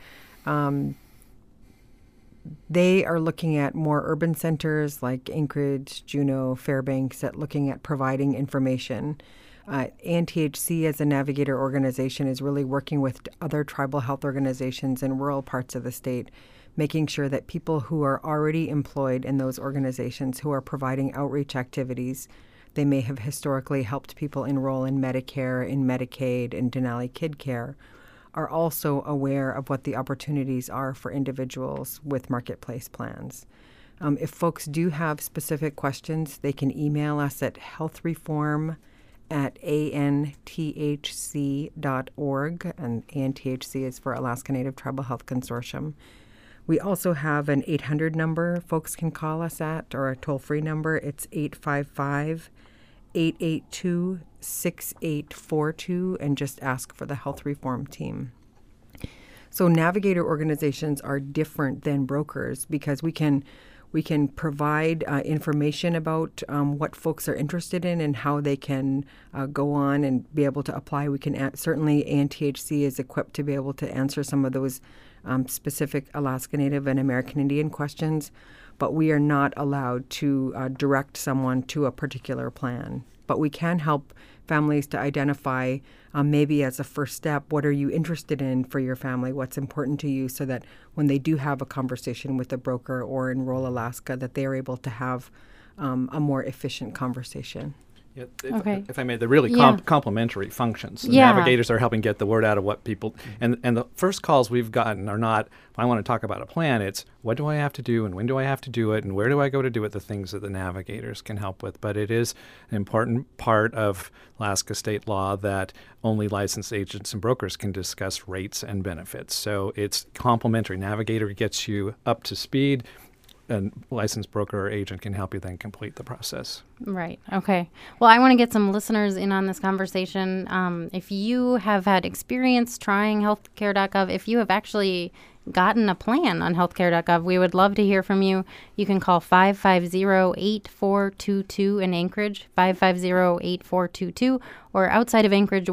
they are looking at more urban centers like Anchorage, Juneau, Fairbanks, looking at providing information. ANTHC, as a navigator organization, is really working with other tribal health organizations in rural parts of the state, making sure that people who are already employed in those organizations who are providing outreach activities, they may have historically helped people enroll in Medicare, in Medicaid, in Denali Kid Care, are also aware of what the opportunities are for individuals with marketplace plans. If folks do have specific questions, they can email us at healthreform@anthc.org, and ANTHC is for Alaska Native Tribal Health Consortium. We also have an 800 number folks can call us at, or a toll-free number. It's 855-882-6842, and just ask for the Health Reform team. So navigator organizations are different than brokers because we can provide information about what folks are interested in and how they can go on and be able to apply. We can certainly ANTHC is equipped to be able to answer some of those specific Alaska Native and American Indian questions, but we are not allowed to direct someone to a particular plan. But we can help families to identify maybe as a first step, what are you interested in for your family, what's important to you, so that when they do have a conversation with a broker or Enroll Alaska, that they are able to have a more efficient conversation. Yeah, Okay. If I may, they're really complementary functions. The Yeah. navigators are helping get the word out of what people, and the first calls we've gotten are not, I want to talk about a plan, it's what do I have to do and when do I have to do it and where do I go to do it, the things that the navigators can help with. But it is an important part of Alaska state law that only licensed agents and brokers can discuss rates and benefits. So it's complementary. Navigator gets you up to speed, and licensed broker or agent can help you then complete the process. Right. Okay. Well, I want to get some listeners in on this conversation. If you have had experience trying healthcare.gov, if you have actually gotten a plan on healthcare.gov, we would love to hear from you. You can call 550-8422 in Anchorage, 550-8422, or outside of Anchorage,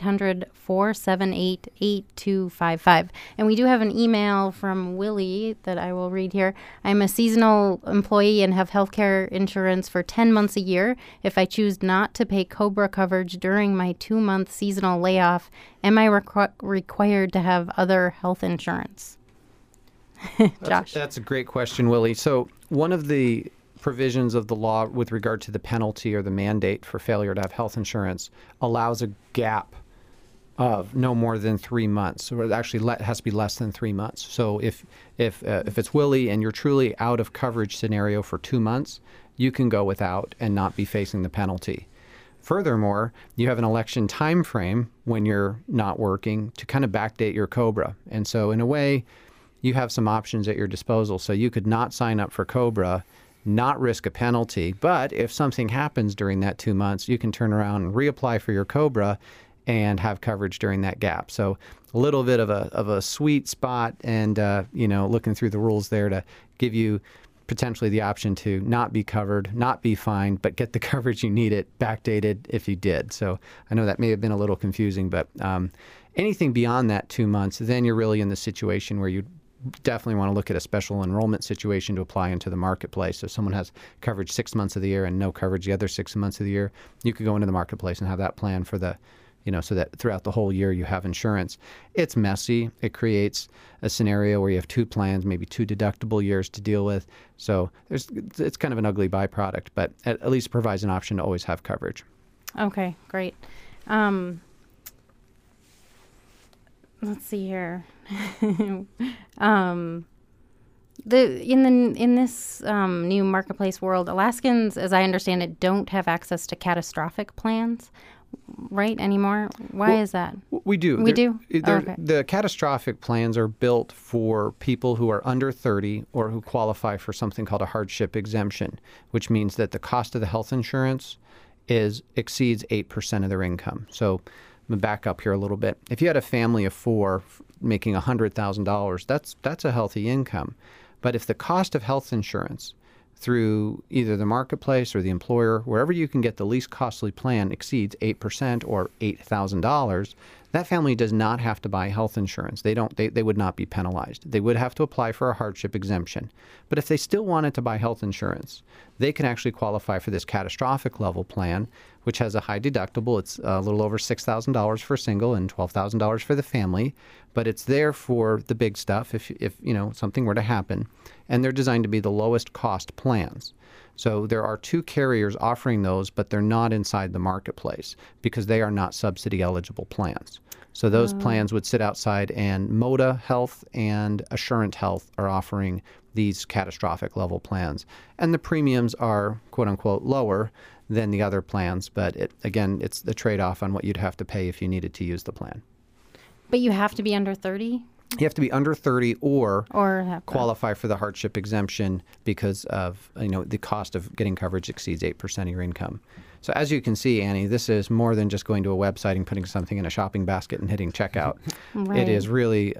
1-800-478-8255. And we do have an email from Willie that I will read here. I'm a seasonal employee and have healthcare insurance for 10 months a year. If I choose not to pay COBRA coverage during my 2-month seasonal layoff, am I required to have other health insurance? Josh. That's a great question, Willie. So one of the provisions of the law with regard to the penalty or the mandate for failure to have health insurance allows a gap of no more than 3 months. So it actually has to be less than 3 months. So if it's Willie and you're truly out of coverage scenario for 2 months, you can go without and not be facing the penalty. Furthermore, you have an election time frame when you're not working to kind of backdate your COBRA. And so in a way, you have some options at your disposal. So you could not sign up for COBRA, not risk a penalty, but if something happens during that 2 months, you can turn around and reapply for your COBRA and have coverage during that gap. So a little bit of a sweet spot, and looking through the rules there to give you potentially the option to not be covered, not be fined, but get the coverage you needed backdated if you did. So I know that may have been a little confusing, but anything beyond that 2 months, then you're really in the situation where you definitely want to look at a special enrollment situation to apply into the marketplace. So if someone has coverage 6 months of the year and no coverage the other 6 months of the year, you could go into the marketplace and have that plan for the so that throughout the whole year you have insurance. It's messy. It creates a scenario where you have 2 plans, maybe 2 deductible years to deal with. So it's kind of an ugly byproduct, but at least it provides an option to always have coverage. Okay, great. Let's see here. In this new marketplace world, Alaskans, as I understand it, don't have access to catastrophic plans, right, anymore? Why is that? We do. We do? Okay. The catastrophic plans are built for people who are under 30 or who qualify for something called a hardship exemption, which means that the cost of the health insurance exceeds 8% of their income. So I'm going to back up here a little bit. If you had a family of 4 making $100,000, that's a healthy income. But if the cost of health insurance through either the marketplace or the employer, wherever you can get the least costly plan, exceeds 8% or $8,000, that family does not have to buy health insurance. They would not be penalized. They would have to apply for a hardship exemption. But if they still wanted to buy health insurance, they can actually qualify for this catastrophic level plan, which has a high deductible. It's a little over $6,000 for a single and $12,000 for the family, but it's there for the big stuff if something were to happen. And they're designed to be the lowest cost plans. So there are 2 carriers offering those, but they're not inside the marketplace because they are not subsidy eligible plans. So those plans would sit outside, and Moda Health and Assurant Health are offering these catastrophic level plans. And the premiums are, quote unquote, lower than the other plans, but it's the trade-off on what you'd have to pay if you needed to use the plan. But you have to be under 30? You have to be under 30 or qualify for the hardship exemption because of the cost of getting coverage exceeds 8% of your income. So as you can see, Annie, this is more than just going to a website and putting something in a shopping basket and hitting checkout. Right. It is really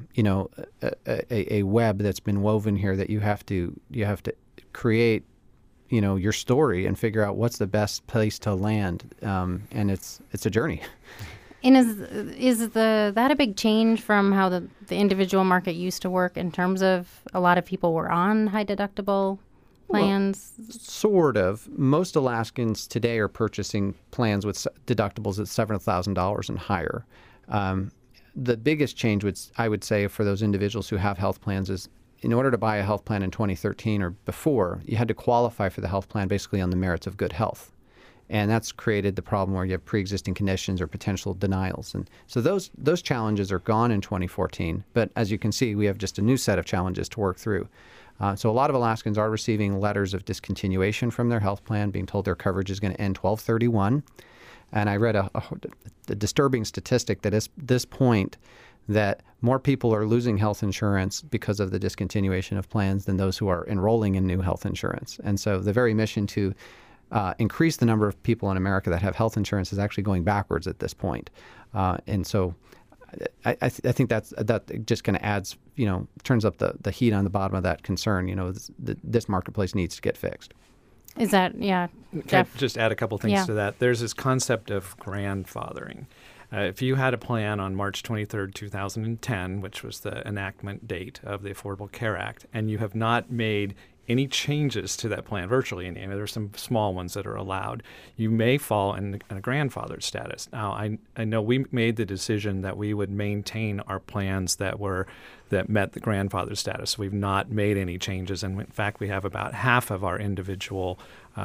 a web that's been woven here that you have to create your story and figure out what's the best place to land, and it's a journey. And is that a big change from how the individual market used to work in terms of a lot of people were on high deductible plans? Well, sort of. Most Alaskans today are purchasing plans with deductibles at $7,000 and higher. The biggest change, I would say, for those individuals who have health plans is in order to buy a health plan in 2013 or before, you had to qualify for the health plan basically on the merits of good health. And that's created the problem where you have pre-existing conditions or potential denials. And so those challenges are gone in 2014. But as you can see, we have just a new set of challenges to work through. So a lot of Alaskans are receiving letters of discontinuation from their health plan, being told their coverage is going to end 12/31. And I read a disturbing statistic that at this point that more people are losing health insurance because of the discontinuation of plans than those who are enrolling in new health insurance. And so the very mission to increase the number of people in America that have health insurance is actually going backwards at this point. And so I think that just kind of adds, turns up the heat on the bottom of that concern. This marketplace needs to get fixed. Is that, yeah. Can I just add a couple things to that? There's this concept of grandfathering. If you had a plan on March 23rd, 2010, which was the enactment date of the Affordable Care Act, and you have not made any changes to that plan, virtually any, there's some small ones that are allowed, you may fall in a grandfathered status. Now, I know we made the decision that we would maintain our plans that met the grandfather status. We've not made any changes, and in fact, we have about half of our individual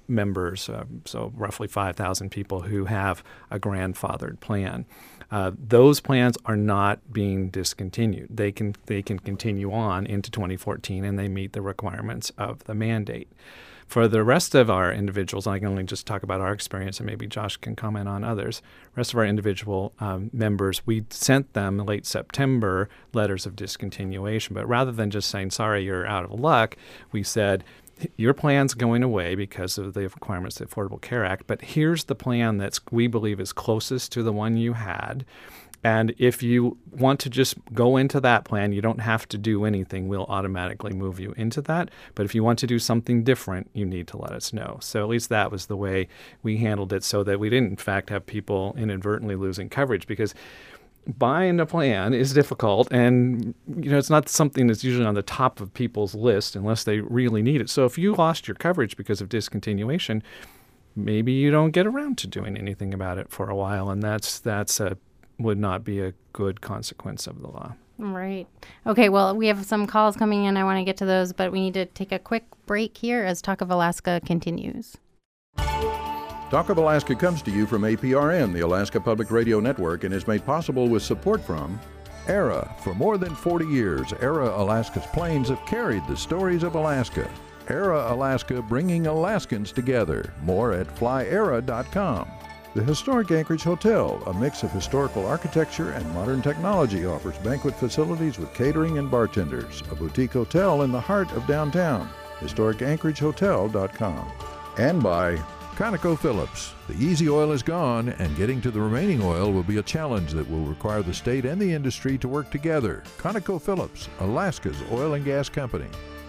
members, so roughly 5,000 people who have a grandfathered plan. Those plans are not being discontinued. They can continue on into 2014, and they meet the requirements of the mandate. For the rest of our individuals, and I can only just talk about our experience, and maybe Josh can comment on others. Rest of our individual members, we sent them late September letters of discontinuation. But rather than just saying, sorry, you're out of luck, we said, your plan's going away because of the requirements of the Affordable Care Act, but here's the plan that we believe is closest to the one you had. And if you want to just go into that plan, you don't have to do anything. We'll automatically move you into that. But if you want to do something different, you need to let us know. So at least that was the way we handled it, so that we didn't, in fact, have people inadvertently losing coverage, because buying a plan is difficult, and it's not something that's usually on the top of people's list unless they really need it. So if you lost your coverage because of discontinuation, maybe you don't get around to doing anything about it for a while, and that's would not be a good consequence of the law. Right. Okay, well, we have some calls coming in. I want to get to those, but we need to take a quick break here as Talk of Alaska continues. Talk of Alaska comes to you from APRN, the Alaska Public Radio Network, and is made possible with support from ERA. For more than 40 years, ERA Alaska's planes have carried the stories of Alaska. ERA Alaska, bringing Alaskans together. More at flyera.com. The Historic Anchorage Hotel, a mix of historical architecture and modern technology, offers banquet facilities with catering and bartenders. A boutique hotel in the heart of downtown. HistoricAnchorageHotel.com. And by ConocoPhillips. The easy oil is gone, and getting to the remaining oil will be a challenge that will require the state and the industry to work together. ConocoPhillips, Alaska's oil and gas company.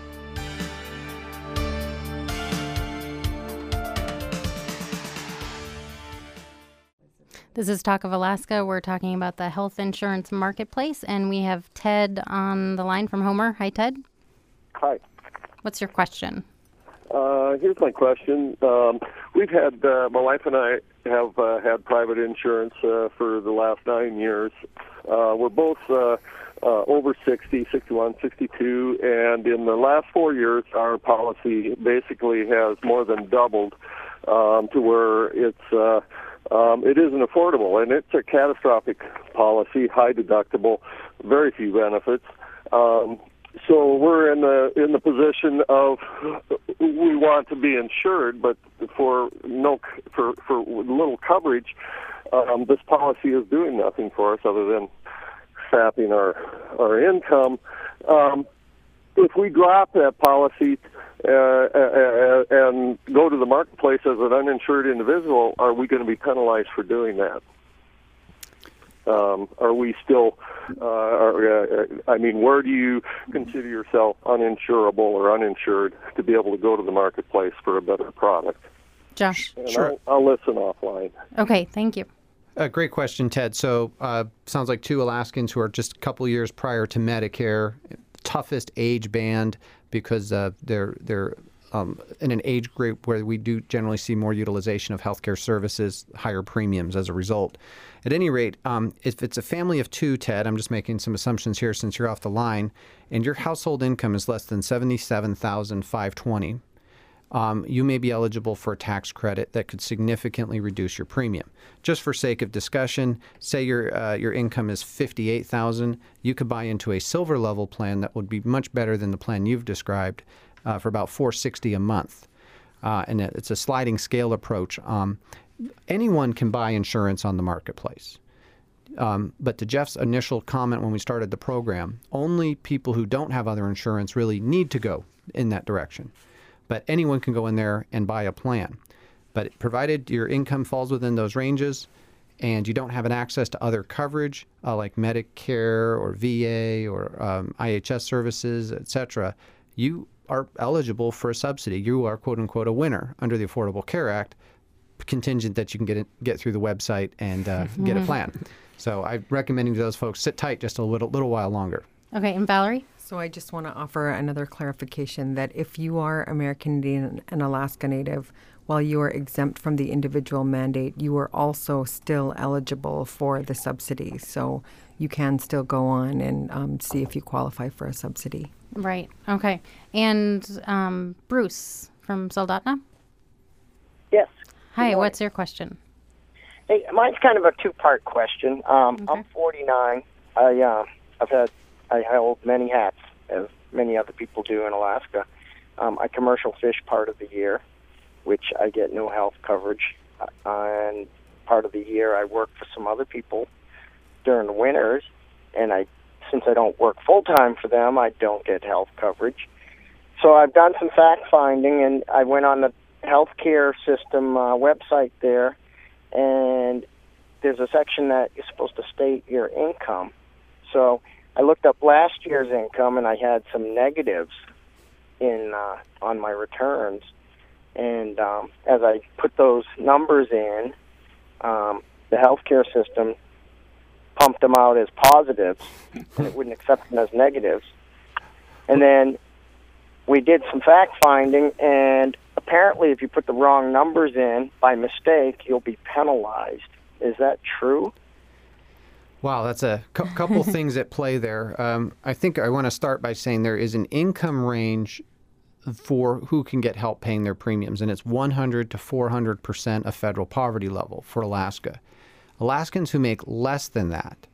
This is Talk of Alaska. We're talking about the health insurance marketplace, and we have Ted on the line from Homer. Hi, Ted. Hi. What's your question? Here's my question. We've had, my wife and I have had private insurance for the last 9 years. We're both over 60, 61, 62, and in the last 4 years, our policy basically has more than doubled to where it isn't affordable, and it's a catastrophic policy, high deductible, very few benefits. So we're in the position of we want to be insured, but for little coverage, this policy is doing nothing for us other than sapping our income. If we drop that policy and go to the marketplace as an uninsured individual, are we going to be penalized for doing that? Are we still, where do you consider yourself uninsurable or uninsured to be able to go to the marketplace for a better product? Josh. And Sure. I'll listen offline. Okay, thank you. Great question, Ted. So sounds like two Alaskans who are just a couple years prior to Medicare, toughest age band because they're in an age group where we do generally see more utilization of healthcare services, higher premiums as a result. At any rate, if it's a family of two, Ted, I'm just making some assumptions here since you're off the line, and your household income is less than $77,520, you may be eligible for a tax credit that could significantly reduce your premium. Just for sake of discussion, say your income is $58,000, you could buy into a silver level plan that would be much better than the plan you've described for about $460 a month. And it's a sliding scale approach. Anyone can buy insurance on the marketplace. But to Jeff's initial comment when we started the program, only people who don't have other insurance really need to go in that direction. But anyone can go in there and buy a plan. But provided your income falls within those ranges and you don't have an access to other coverage like Medicare or VA or IHS services, etc., you are eligible for a subsidy. You are, quote unquote, a winner under the Affordable Care Act, contingent that you can get through the website and get a plan. So I'm recommending to those folks, sit tight just a little while longer. Okay, and Valerie? So I just want to offer another clarification that if you are American Indian and Alaska Native, while you are exempt from the individual mandate, you are also still eligible for the subsidy. So you can still go on and see if you qualify for a subsidy. Right. Okay. And Bruce from Soldotna? Hi, what's your question? Hey, mine's kind of a two-part question. I'm 49. I hold many hats, as many other people do in Alaska. I commercial fish part of the year, which I get no health coverage, and part of the year I work for some other people during the winters, and since I don't work full-time for them, I don't get health coverage. So I've done some fact-finding, and I went on the healthcare system website there, and there's a section that you're supposed to state your income. So I looked up last year's income, and I had some negatives on my returns. And as I put those numbers in, the healthcare system pumped them out as positives, and it wouldn't accept them as negatives. And then we did some fact-finding, and apparently if you put the wrong numbers in by mistake, you'll be penalized. Is that true? Wow, that's a couple things at play there. I think I want to start by saying there is an income range for who can get help paying their premiums, and it's 100 to 400% of federal poverty level for Alaska. Alaskans who make less than that,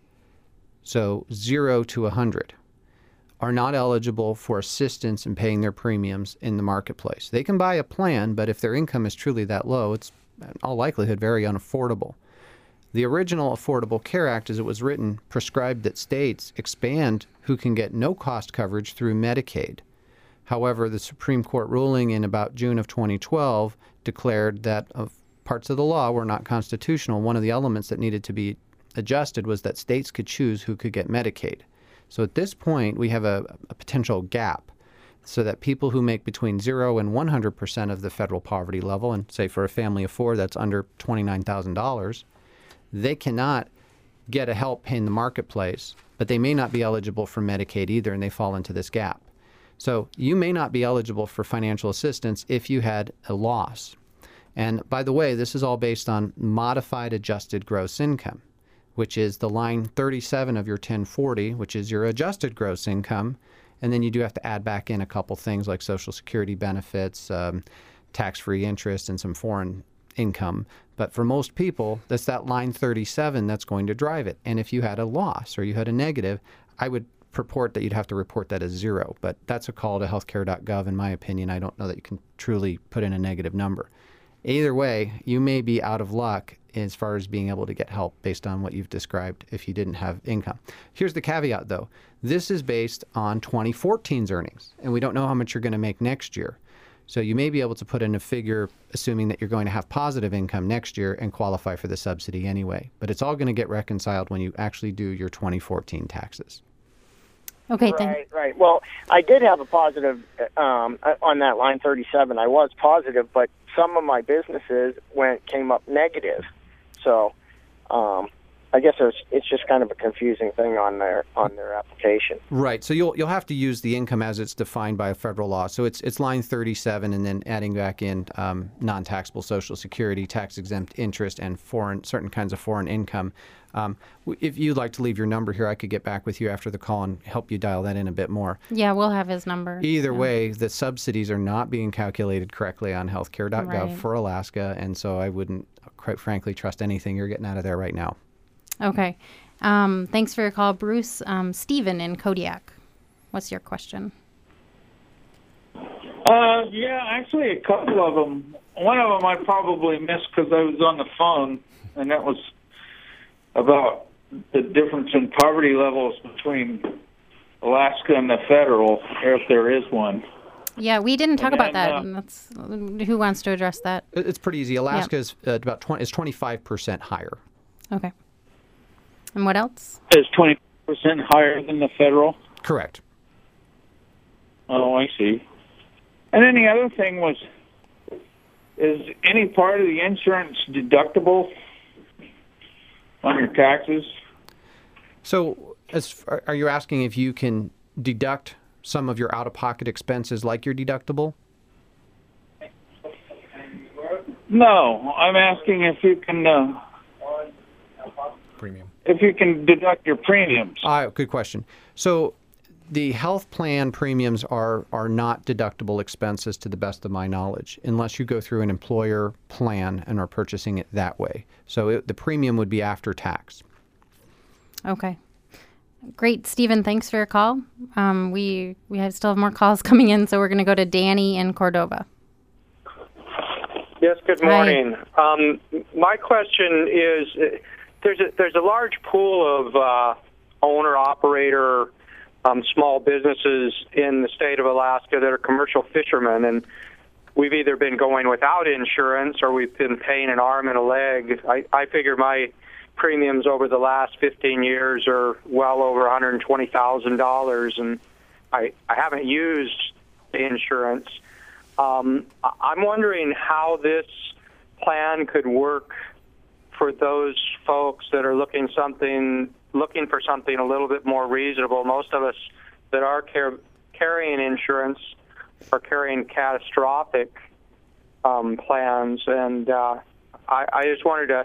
so 0 to 100, are not eligible for assistance in paying their premiums in the marketplace. They can buy a plan, but if their income is truly that low, it's in all likelihood very unaffordable. The original Affordable Care Act, as it was written, prescribed that states expand who can get no-cost coverage through Medicaid. However, the Supreme Court ruling in about June of 2012 declared that parts of the law were not constitutional. One of the elements that needed to be adjusted was that states could choose who could get Medicaid. So at this point, we have a potential gap so that people who make between 0 and 100% of the federal poverty level, and say for a family of 4 that's under $29,000, they cannot get a help pay in the marketplace, but they may not be eligible for Medicaid either, and they fall into this gap. So you may not be eligible for financial assistance if you had a loss. And by the way, this is all based on modified adjusted gross income, which is the line 37 of your 1040, which is your adjusted gross income. And then you do have to add back in a couple things like Social Security benefits, tax-free interest, and some foreign income. But for most people, that's that line 37 that's going to drive it. And if you had a loss or you had a negative, I would purport that you'd have to report that as 0. But that's a call to healthcare.gov, in my opinion. I don't know that you can truly put in a negative number. Either way, you may be out of luck as far as being able to get help based on what you've described if you didn't have income. Here's the caveat, though. This is based on 2014's earnings, and we don't know how much you're going to make next year. So you may be able to put in a figure assuming that you're going to have positive income next year and qualify for the subsidy anyway. But it's all going to get reconciled when you actually do your 2014 taxes. Okay, Right. Well, I did have a positive on that line 37. I was positive, but some of my businesses came up negative. So I guess it's just kind of a confusing thing on their application. Right. So you'll have to use the income as it's defined by a federal law. So it's line 37, and then adding back in non-taxable Social Security, tax-exempt interest, and certain kinds of foreign income. If you'd like to leave your number here, I could get back with you after the call and help you dial that in a bit more. Yeah, we'll have his number. Either way, the subsidies are not being calculated correctly on healthcare.gov for Alaska, and so I wouldn't, quite frankly, trust anything you're getting out of there right now. Okay. Thanks for your call, Bruce. Stephen in Kodiak, what's your question? Yeah, actually a couple of them. One of them I probably missed because I was on the phone, and that was about the difference in poverty levels between Alaska and the federal, if there is one. Yeah, we didn't talk about that. And that's, who wants to address that? It's pretty easy. Alaska is about 25% higher. Okay. And what else? Is 20% higher than the federal? Correct. Oh, I see. And then the other thing was, is any part of the insurance deductible on your taxes? So are you asking if you can deduct some of your out-of-pocket expenses like your deductible? No, I'm asking if you can premium. If you can deduct your premiums. Good question. So The health plan premiums are not deductible expenses to the best of my knowledge, unless you go through an employer plan and are purchasing it that way. So the premium would be after tax. Okay. Great, Stephen. Thanks for your call. We still have more calls coming in, so we're going to go to Danny in Cordova. Yes, good morning. My question is, there's a large pool of owner-operator small businesses in the state of Alaska that are commercial fishermen, and we've either been going without insurance or we've been paying an arm and a leg. I figure my premiums over the last 15 years are well over $120,000, and I haven't used the insurance. I'm wondering how this plan could work for those folks that are looking for something a little bit more reasonable. Most of us that are carrying insurance are carrying catastrophic plans, and I just wanted to,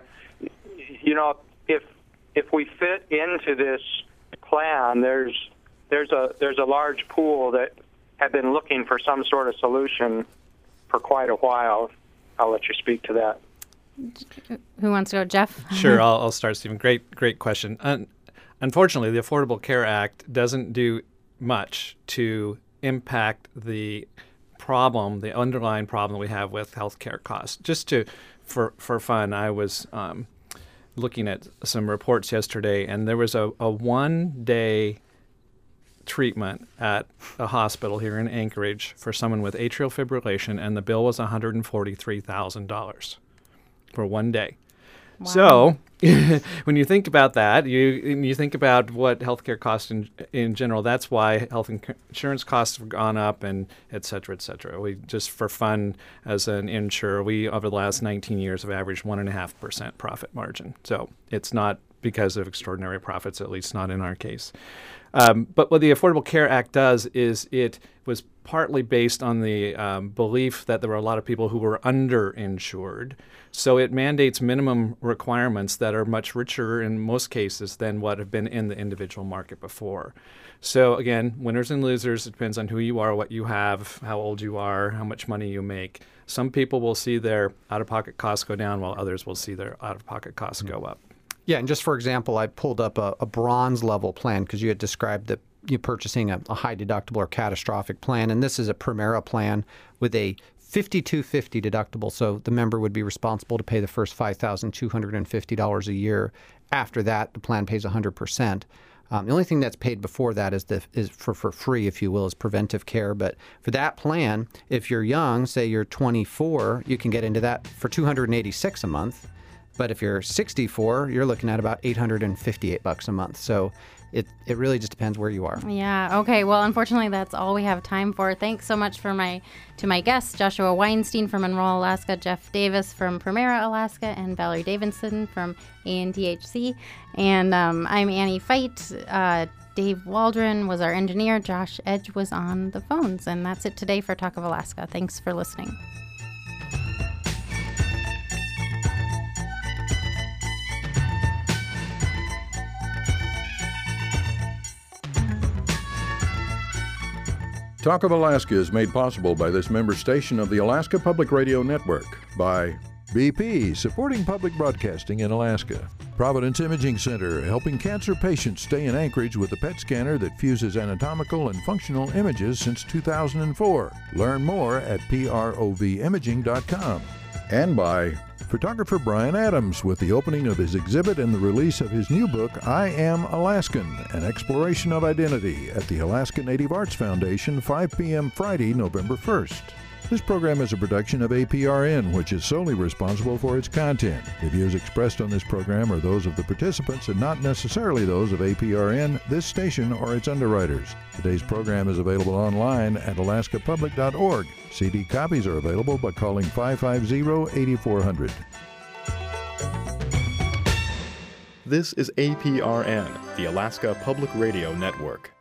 if we fit into this plan, there's a large pool that have been looking for some sort of solution for quite a while. I'll let you speak to that. Who wants to go, Jeff? Sure, I'll start, Stephen. Great question. Unfortunately, the Affordable Care Act doesn't do much to impact the underlying problem we have with healthcare costs. Just for fun, I was looking at some reports yesterday, and there was a one-day treatment at a hospital here in Anchorage for someone with atrial fibrillation, and the bill was $143,000 for one day. Wow. So when you think about that, you think about what healthcare costs in general. That's why health insurance costs have gone up, and et cetera, et cetera. We just, for fun, as an insurer, we over the last 19 years have averaged 1.5% profit margin. So it's not because of extraordinary profits, at least not in our case. But what the Affordable Care Act does is it was partly based on the belief that there were a lot of people who were underinsured. So it mandates minimum requirements that are much richer in most cases than what have been in the individual market before. So again, winners and losers, it depends on who you are, what you have, how old you are, how much money you make. Some people will see their out-of-pocket costs go down while others will see their out-of-pocket costs go up. Yeah, and just for example, I pulled up a bronze level plan because you had described that you're purchasing a high deductible or catastrophic plan, and this is a Premera plan with a $5,250 deductible, so the member would be responsible to pay the first $5,250 a year. After that, the plan pays 100%. The only thing that's paid before that is for free, if you will, is preventive care. But for that plan, if you're young, say you're 24, you can get into that for $286 a month. But if you're 64, you're looking at about $858 a month. So it really just depends where you are. Yeah. Okay. Well, unfortunately, that's all we have time for. Thanks so much to my guests, Joshua Weinstein from Monroe, Alaska, Jeff Davis from Premera, Alaska, and Valerie Davidson from ANDHC. And I'm Annie Feit. Dave Waldron was our engineer. Josh Edge was on the phones. And that's it today for Talk of Alaska. Thanks for listening. Talk of Alaska is made possible by this member station of the Alaska Public Radio Network, by BP, supporting public broadcasting in Alaska, Providence Imaging Center, helping cancer patients stay in Anchorage with a PET scanner that fuses anatomical and functional images since 2004. Learn more at provimaging.com. And by photographer Brian Adams, with the opening of his exhibit and the release of his new book, I Am Alaskan, an exploration of identity, at the Alaska Native Arts Foundation, 5 p.m. Friday, November 1st. This program is a production of APRN, which is solely responsible for its content. The views expressed on this program are those of the participants and not necessarily those of APRN, this station, or its underwriters. Today's program is available online at alaskapublic.org. CD copies are available by calling 550-8400. This is APRN, the Alaska Public Radio Network.